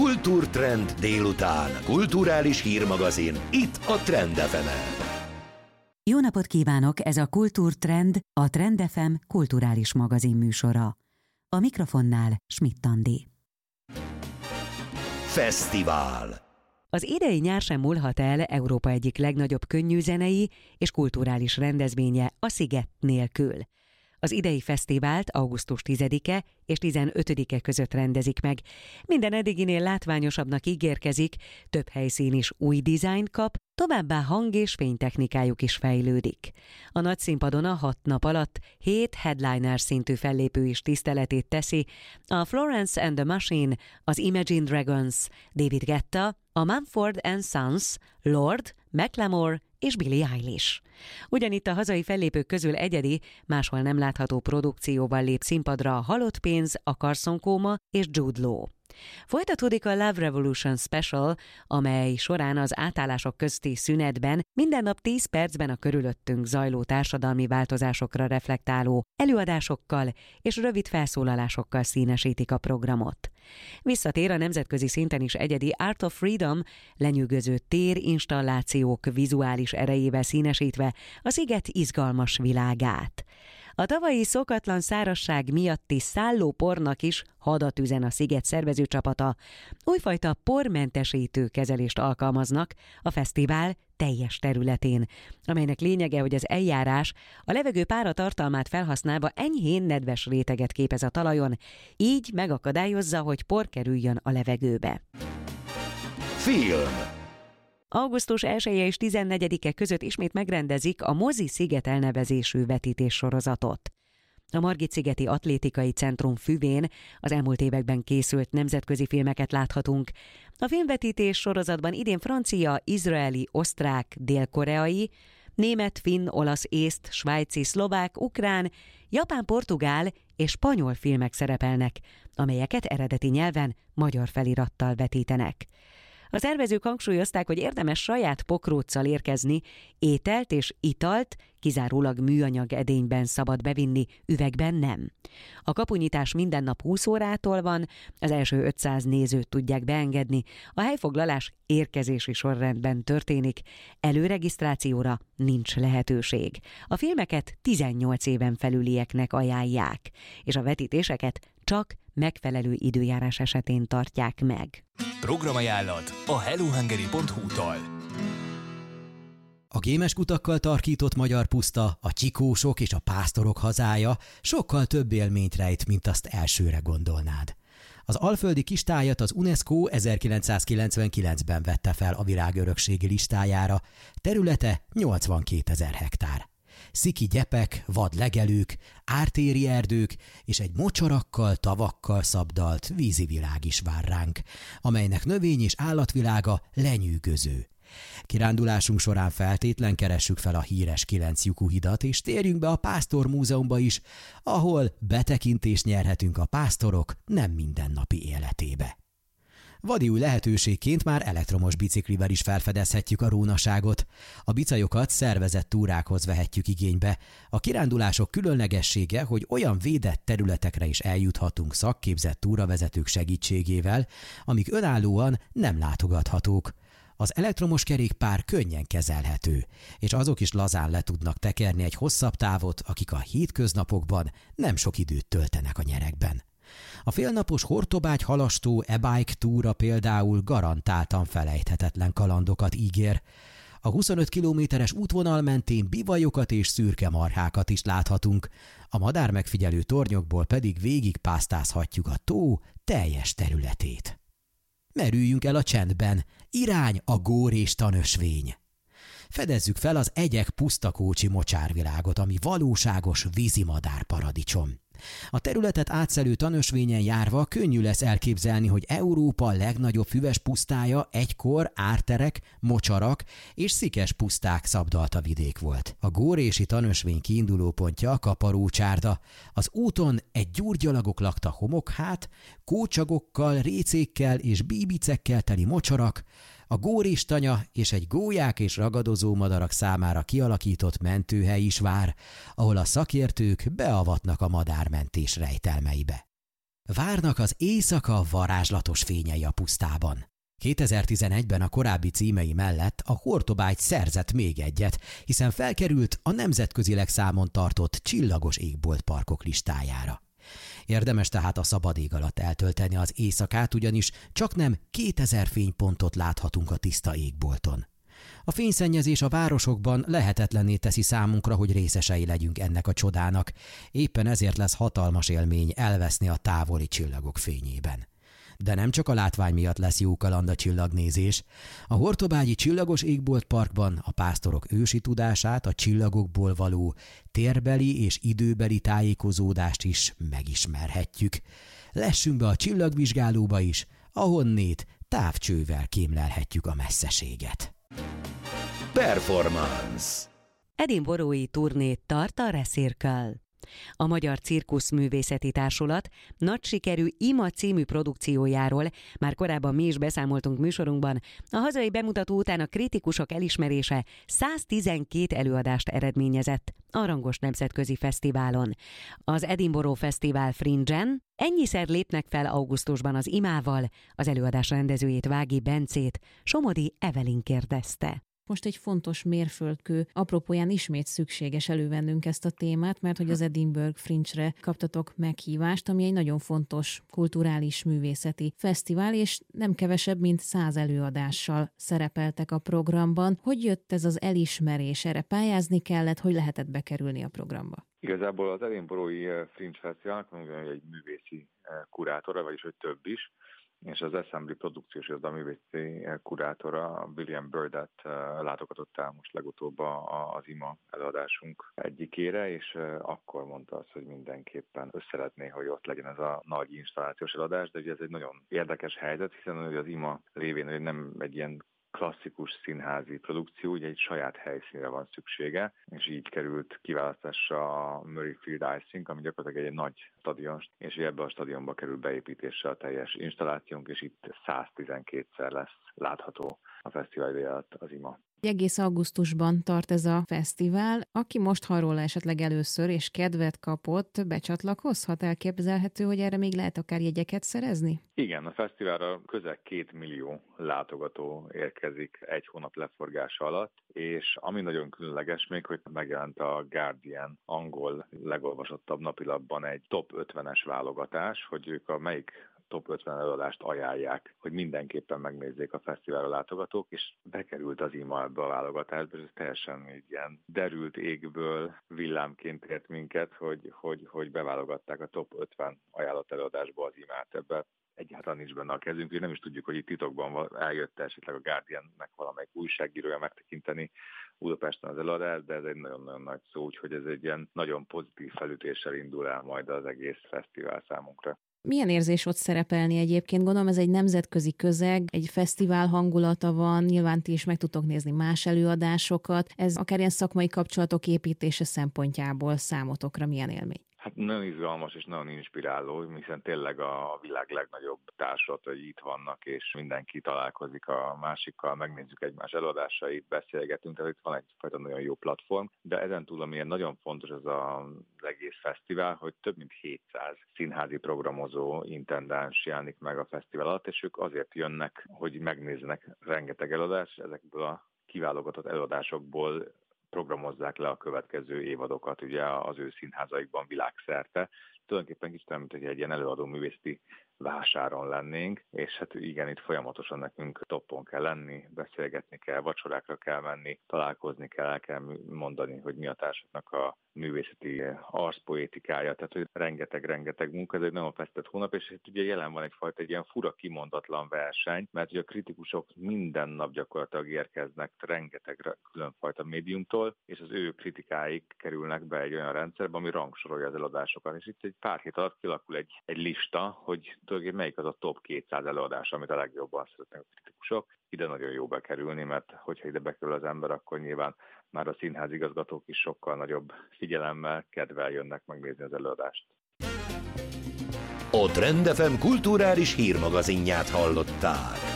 Kultúrtrend délután. Kulturális hírmagazin. Itt a Trend FM-en. Jó napot kívánok, ez a Kultúrtrend, a Trend FM kulturális magazin műsora. A mikrofonnál Schmidt Andi. Fesztivál. Az idei nyár sem múlhat el Európa egyik legnagyobb könnyűzenei és kulturális rendezvénye, a Sziget nélkül. Az idei fesztivált augusztus 10-e és 15-e között rendezik meg. Minden eddiginél látványosabbnak ígérkezik, több helyszín is új dizájnt kap, továbbá hang- és fénytechnikájuk is fejlődik. A nagyszínpadon a 6 nap alatt 7 headliner szintű fellépő is tiszteletét teszi, a Florence and the Machine, az Imagine Dragons, David Guetta, a Mumford & Sons, Lorde, Macklemore és Billie Eilish. Ugyanitt a hazai fellépők közül egyedi, máshol nem látható produkcióval lép színpadra a Halott pénz, a Carson Kóma és Jude Law. Folytatódik a Love Revolution Special, amely során az átállások közti szünetben minden nap 10 percben a körülöttünk zajló társadalmi változásokra reflektáló előadásokkal és rövid felszólalásokkal színesítik a programot. Visszatér a nemzetközi szinten is egyedi Art of Freedom, lenyűgöző térinstallációk vizuális erejével színesítve a sziget izgalmas világát. A tavalyi szokatlan szárazság miatti szállópornak is hadat üzen a sziget szervezőcsapata. Újfajta pormentesítő kezelést alkalmaznak a fesztivál teljes területén, amelynek lényege, hogy az eljárás a levegő páratartalmát felhasználva enyhén nedves réteget képez a talajon, így megakadályozza, hogy por kerüljön a levegőbe. Film. Augusztus 1-e és 14-e között ismét megrendezik a Mozi Sziget elnevezésű vetítéssorozatot. A Margit-szigeti Atlétikai Centrum füvén az elmúlt években készült nemzetközi filmeket láthatunk. A filmvetítés sorozatban idén francia, izraeli, osztrák, dél-koreai, német, finn, olasz, észt, svájci, szlovák, ukrán, japán, portugál és spanyol filmek szerepelnek, amelyeket eredeti nyelven magyar felirattal vetítenek. A szervezők hangsúlyozták, hogy érdemes saját pokróccal érkezni, ételt és italt kizárólag műanyag edényben szabad bevinni, üvegben nem. A kapunyitás minden nap 20 órától van, az első 500 nézőt tudják beengedni, a helyfoglalás érkezési sorrendben történik, előregisztrációra nincs lehetőség. A filmeket 18 éven felülieknek ajánlják, és a vetítéseket csak megfelelő időjárás esetén tartják meg. Programajánlat a hellohungary.hu-tól. A gémes kutakkal tarkított magyar puszta, a csikósok és a pásztorok hazája sokkal több élményt rejt, mint azt elsőre gondolnád. Az alföldi kistájat az UNESCO 1999-ben vette fel a világörökségi listájára, területe 82 000 hektár. Sziki gyepek, vad legelők, ártéri erdők és egy mocsarakkal, tavakkal szabdalt vízi világ is vár ránk, amelynek növény- és állatvilága lenyűgöző. Kirándulásunk során feltétlen keressük fel a híres 9 lyukú hidat, és térjünk be a Pásztor Múzeumba is, ahol betekintést nyerhetünk a pásztorok nem mindennapi életébe. Vadi új lehetőségként már elektromos biciklivel is felfedezhetjük a rónaságot. A bicajokat szervezett túrákhoz vehetjük igénybe. A kirándulások különlegessége, hogy olyan védett területekre is eljuthatunk szakképzett túravezetők segítségével, amik önállóan nem látogathatók. Az elektromos kerékpár könnyen kezelhető, és azok is lazán le tudnak tekerni egy hosszabb távot, akik a hétköznapokban nem sok időt töltenek a nyeregben. A félnapos Hortobágy halastó e-bike túra például garantáltan felejthetetlen kalandokat ígér. A 25 kilométeres útvonal mentén bivajokat és szürke marhákat is láthatunk, a madármegfigyelő tornyokból pedig végigpásztázhatjuk a tó teljes területét. Merüljünk el a csendben, irány a gór és tanösvény. Fedezzük fel az egyek pusztakócsi mocsárvilágot, ami valóságos vízimadár paradicsom. A területet átszelő tanösvényen járva könnyű lesz elképzelni, hogy Európa legnagyobb füves pusztája egykor árterek, mocsarak és szikes puszták szabdalta vidék volt. A górési tanösvény kiindulópontja a Kaparócsárda. Az úton egy gyurgyalagok lakta homokhát, kócsagokkal, récékkel és bíbicekkel teli mocsarak, a góristanya és egy gólyák és ragadozó madarak számára kialakított mentőhely is vár, ahol a szakértők beavatnak a madármentés rejtelmeibe. Várnak az éjszaka varázslatos fényei a pusztában. 2011-ben a korábbi címei mellett a Hortobágy szerzett még egyet, hiszen felkerült a nemzetközileg számon tartott csillagos égboltparkok listájára. Érdemes tehát a szabad ég alatt eltölteni az éjszakát, ugyanis csaknem 2000 fénypontot láthatunk a tiszta égbolton. A fényszennyezés a városokban lehetetlenné teszi számunkra, hogy részesei legyünk ennek a csodának, éppen ezért lesz hatalmas élmény elveszni a távoli csillagok fényében. De nem csak a látvány miatt lesz jó kaland a csillagnézés. A Hortobágyi Csillagos Égboltparkban a pásztorok ősi tudását, a csillagokból való térbeli és időbeli tájékozódást is megismerhetjük. Lessünk be a csillagvizsgálóba is, ahonnét távcsővel kémlelhetjük a messzeséget. Performance. Edinburgh-i turnét tart a Recircle. A Magyar Cirkuszművészeti Társulat nagy sikerű Ima című produkciójáról már korábban mi is beszámoltunk műsorunkban. A hazai bemutató után a kritikusok elismerése 112 előadást eredményezett a rangos nemzetközi fesztiválon. Az Edinburgh Fesztivál Fringe-en ennyiszer lépnek fel augusztusban az Imával, az előadás rendezőjét, Vági Bencét Somodi Evelyn kérdezte. Most egy fontos mérföldkő apropóján ismét szükséges elővennünk ezt a témát, mert hogy az Edinburgh Fringe-re kaptatok meghívást, ami egy nagyon fontos kulturális művészeti fesztivál, és nem kevesebb, mint 100 előadással szerepeltek a programban. Hogy jött ez az elismerés? Erre pályázni kellett, hogy lehetett bekerülni a programba? Igazából az Edinburgh-i Fringe Fesztiválnak egy művészi kurátora, vagyis hogy több is, és az Assembly produkciós művészi kurátora William Burdett látogatott el most legutóbb az Ima előadásunk egyikére, és akkor mondta azt, hogy mindenképpen szeretné, hogy ott legyen ez a nagy installációs előadás, de ugye ez egy nagyon érdekes helyzet, hiszen az Ima révén hogy nem egy ilyen klasszikus színházi produkció, ugye egy saját helyszínre van szüksége, és így került kiválasztásra a Murrayfield Ice, ami gyakorlatilag egy nagy stadion, és ebbe a stadionba kerül beépítésre a teljes installációnk, és itt 112-szer lesz látható a fesztivál ideje alatt az Ima. Egész augusztusban tart ez a fesztivál. Aki most hall róla esetleg először, és kedvet kapott, becsatlakozhat? Elképzelhető, hogy erre még lehet akár jegyeket szerezni? Igen, a fesztiválra közel 2 millió látogató érkezik egy hónap leforgása alatt, és ami nagyon különleges még, hogy megjelent a Guardian angol legolvasottabb napilapban egy top 50-es válogatás, hogy ők a melyik top 50 előadást ajánlják, hogy mindenképpen megnézzék a fesztiválra látogatók, és bekerült az Ima ebbe a válogatásba, és ez teljesen így ilyen derült égből villámként ért minket, hogy beválogatták a top 50 ajánlott előadásba az Imát. Ebbe egyáltalán nincs benne a kezünk, és nem is tudjuk, hogy itt titokban eljött esetleg a Guardiannek valamelyik újságírója megtekinteni Budapesten az előadást, de ez egy nagyon-nagyon nagy szó, úgyhogy ez egy ilyen nagyon pozitív felütéssel indul el majd az egész fesztivál számunkra. Milyen érzés ott szerepelni egyébként? Gondolom ez egy nemzetközi közeg, egy fesztivál hangulata van, nyilván ti is meg tudtok nézni más előadásokat. Ez akár ilyen szakmai kapcsolatok építése szempontjából számotokra milyen élmény? Hát nagyon izgalmas és nagyon inspiráló, hiszen tényleg a világ legnagyobb társulatai itt vannak, és mindenki találkozik a másikkal, megnézzük egymás előadásait, beszélgetünk, tehát itt van egyfajta nagyon jó platform, de ezen túl, amilyen nagyon fontos ez az egész fesztivál, hogy több mint 700 színházi programozó, intendáns jelenik meg a fesztivál alatt, és ők azért jönnek, hogy megnézzenek rengeteg előadást, ezekből a kiválogatott előadásokból programozzák le a következő évadokat ugye az ő színházaikban világszerte. Tulajdonképpen kicsit nem, mint hogy egy ilyen előadó művészeti vásáron lennénk, és hát igen, itt folyamatosan nekünk toppon kell lenni, beszélgetni kell, vacsorákra kell menni, találkozni kell, el kell mondani, hogy mi a társaknak a művészeti arszpoétikája, tehát hogy rengeteg munka, ez egy nagyon fesztett hónap, és itt ugye jelen van egyfajta egy ilyen fura kimondatlan verseny, mert ugye a kritikusok minden nap gyakorlatilag érkeznek rengeteg különfajta médiumtól, és az ő kritikáik kerülnek be egy olyan rendszerbe, ami rangsorolja az előadásokat, és itt egy pár hét alatt kilakul egy lista, hogy tulajdonképpen melyik az a top 200 előadás, amit a legjobban szeretnek a kritikusok. Ide nagyon jó bekerülni, mert hogyha ide bekerül az ember, akkor nyilván már a színházigazgatók is sokkal nagyobb figyelemmel, kedvel jönnek megnézni az előadást. A Trend FM kulturális hírmagazinját hallottál.